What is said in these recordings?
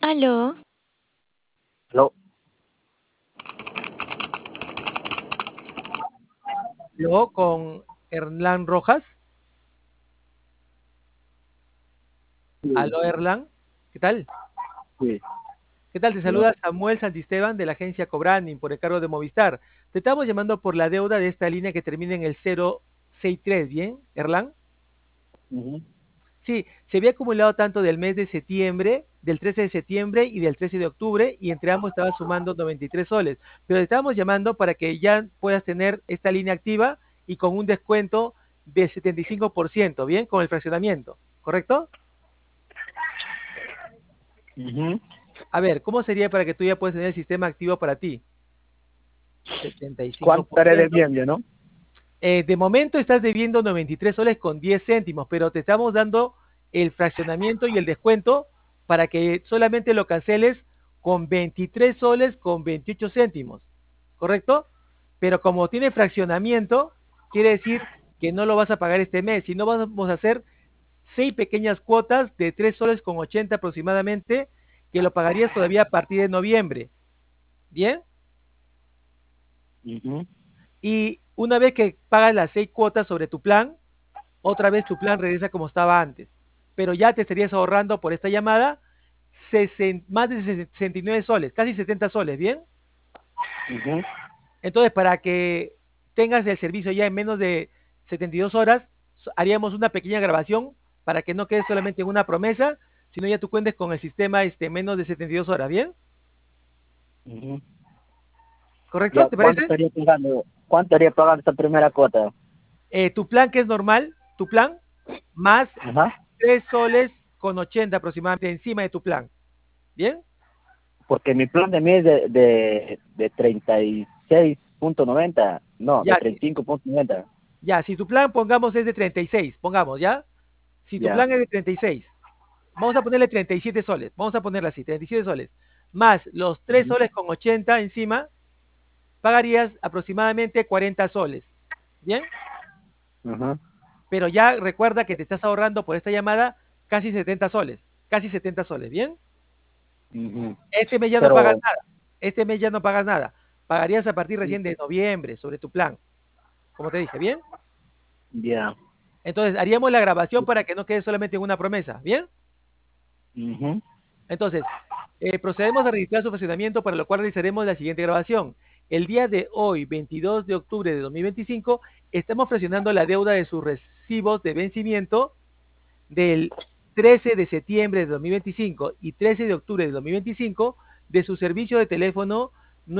Aló, Aló, Luego con Erlan Rojas. sí, Aló, Erlan. ¿Qué tal? sí, ¿Qué tal? Te aló. saluda Samuel Santisteban de la agencia Cobranding por encargo de Movistar. Te estamos llamando por la deuda de esta línea que termina en el 063, ¿bien, Erlan? Ujú. Sí, se había acumulado tanto del mes de septiembre, del 13 de septiembre y del 13 de octubre, y entre ambos estaba sumando 93 soles. Pero te estábamos llamando para que ya puedas tener esta línea activa y con un descuento del 75%, ¿bien? Con el fraccionamiento, ¿correcto? Ujú. A ver, ¿cómo sería para que tú ya puedas tener el sistema activo para ti? ¿Cuánto estaré 75%. debiendo, no? De momento estás debiendo 93 soles con 10 céntimos, pero te estamos dando el fraccionamiento y el descuento para que solamente lo canceles con 23 soles con 28 céntimos, ¿correcto? Pero como tiene fraccionamiento, quiere decir que no lo vas a pagar este mes, sino vamos a hacer 6 pequeñas cuotas de 3 soles con 80 aproximadamente, que lo pagarías todavía a partir de noviembre, ¿bien? Ujú. Y una vez que pagas las 6 cuotas sobre tu plan, otra vez tu plan regresa como estaba antes. Pero ya te estarías ahorrando por esta llamada más de 69 soles, casi 70 soles, ¿bien? Ujú. Entonces, para que tengas el servicio ya en menos de 72 horas, haríamos una pequeña grabación para que no quede solamente en una promesa, sino ya tú cuentes con el sistema menos de 72 horas, ¿bien? Ujú. ¿Correcto? Ya, ¿Te parece? ¿cuánto estaría pagando esta primera cuota? Tu plan que es normal, tu plan, más Ajá. 3 soles con 80 aproximadamente encima de tu plan. ¿Bien? Porque mi plan de mes es de 36,90. No, de Ya, 35,90. ya, si tu plan, pongamos, es de 36, pongamos, ¿ya? Si tu Ya. plan es de 36, vamos a ponerle 37 soles, vamos a ponerle así, 37 soles, más los 3 Ujú. soles con 80 encima, pagarías aproximadamente 40 soles, ¿bien? Ajá. Pero ya recuerda que te estás ahorrando por esta llamada casi 70 soles, ¿bien? Ujú. Este mes ya no pagas Pero, nada, este mes ya no pagas nada, pagarías a partir recién de noviembre sobre tu plan, como te dije, ¿bien? ya. Entonces, haríamos la grabación para que no quede solamente en una promesa, ¿bien? Ujú. Entonces, procedemos a registrar su funcionamiento, para lo cual realizaremos la siguiente grabación. El día de hoy, 22 de octubre de 2025, estamos fraccionando la deuda de sus recibos de vencimiento del 13 de septiembre de 2025 y 13 de octubre de 2025 de su servicio de teléfono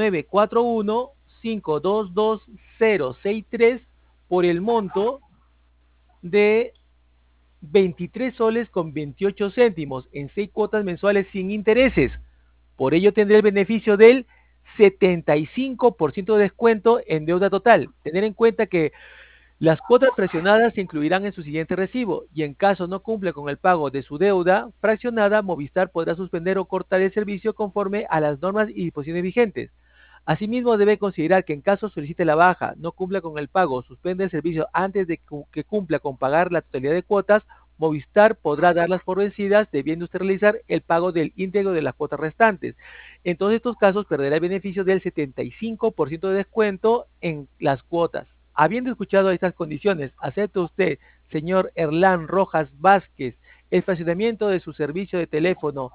941-522-063 por el monto de 23 soles con 28 céntimos en 6 cuotas mensuales sin intereses. Por ello tendré el beneficio del 75% de descuento en deuda total. Tener en cuenta que las cuotas fraccionadas se incluirán en su siguiente recibo y en caso no cumple con el pago de su deuda fraccionada, Movistar podrá suspender o cortar el servicio conforme a las normas y disposiciones vigentes. Asimismo, debe considerar que en caso solicite la baja, no cumpla con el pago o suspende el servicio antes de que cumpla con pagar la totalidad de cuotas, Movistar podrá darlas por vencidas, debiendo usted realizar el pago del íntegro de las cuotas restantes. En todos estos casos, perderá el beneficio del 75% de descuento en las cuotas. Habiendo escuchado estas condiciones, ¿acepta usted, señor Erlán Rojas Vázquez, el fraccionamiento de su servicio de teléfono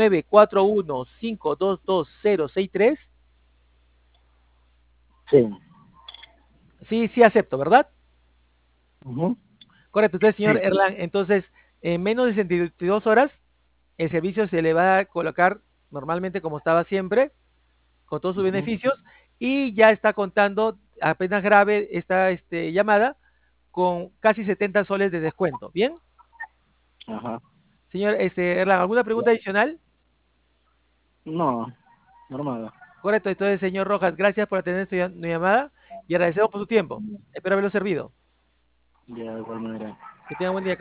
941-522-063? Sí. Sí, sí acepto, ¿verdad? Ujú. Correcto. Entonces, señor Sí. Erlán, entonces, en menos de 72 horas, el servicio se le va a colocar normalmente como estaba siempre, con todos sus Ujú. beneficios, y ya está contando, apenas grave esta llamada, con casi 70 soles de descuento. ¿Bien? Ajá. Señor Erlán, ¿alguna Ya. pregunta adicional? No, normal. Correcto. Entonces, señor Rojas, gracias por atender mi llamada y agradecemos por su tiempo. Espero haberlo servido. Ya, de igual manera. Que tenga buen día.